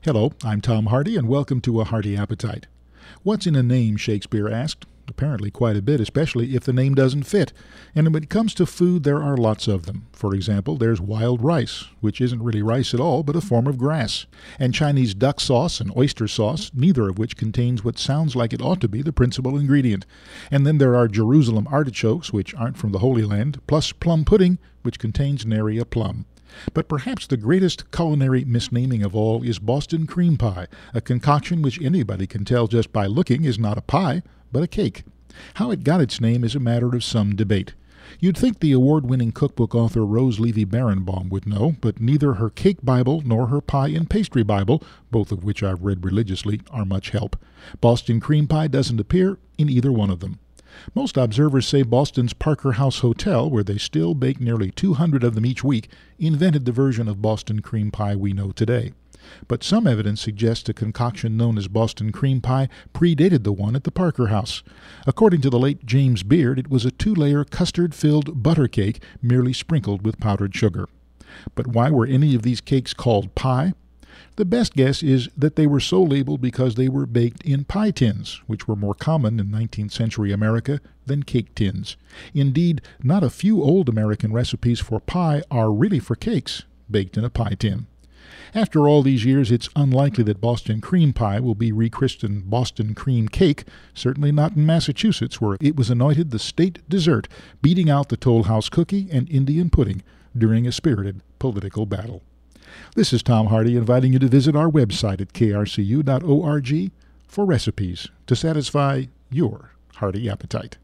Hello, I'm Tom Hardy, and welcome to A Hearty Appetite. What's in a name, Shakespeare asked? Apparently quite a bit, especially if the name doesn't fit. And when it comes to food, there are lots of them. For example, there's wild rice, which isn't really rice at all, but a form of grass. And Chinese duck sauce and oyster sauce, neither of which contains what sounds like it ought to be the principal ingredient. And then there are Jerusalem artichokes, which aren't from the Holy Land, plus plum pudding, which contains nary a plum. But perhaps the greatest culinary misnaming of all is Boston cream pie, a concoction which anybody can tell just by looking is not a pie, but a cake. How it got its name is a matter of some debate. You'd think the award-winning cookbook author Rose Levy Berenbaum would know, but neither her Cake Bible nor her Pie and Pastry Bible, both of which I've read religiously, are much help. Boston cream pie doesn't appear in either one of them. Most observers say Boston's Parker House Hotel, where they still bake nearly 200 of them each week, invented the version of Boston cream pie we know today. But some evidence suggests a concoction known as Boston cream pie predated the one at the Parker House. According to the late James Beard, it was a 2-layer custard-filled butter cake merely sprinkled with powdered sugar. But why were any of these cakes called pie? The best guess is that they were so labeled because they were baked in pie tins, which were more common in 19th century America than cake tins. Indeed, not a few old American recipes for pie are really for cakes baked in a pie tin. After all these years, it's unlikely that Boston cream pie will be rechristened Boston cream cake, certainly not in Massachusetts, where it was anointed the state dessert, beating out the Toll House cookie and Indian pudding during a spirited political battle. This is Tom Hardy inviting you to visit our website at krcu.org for recipes to satisfy your hearty appetite.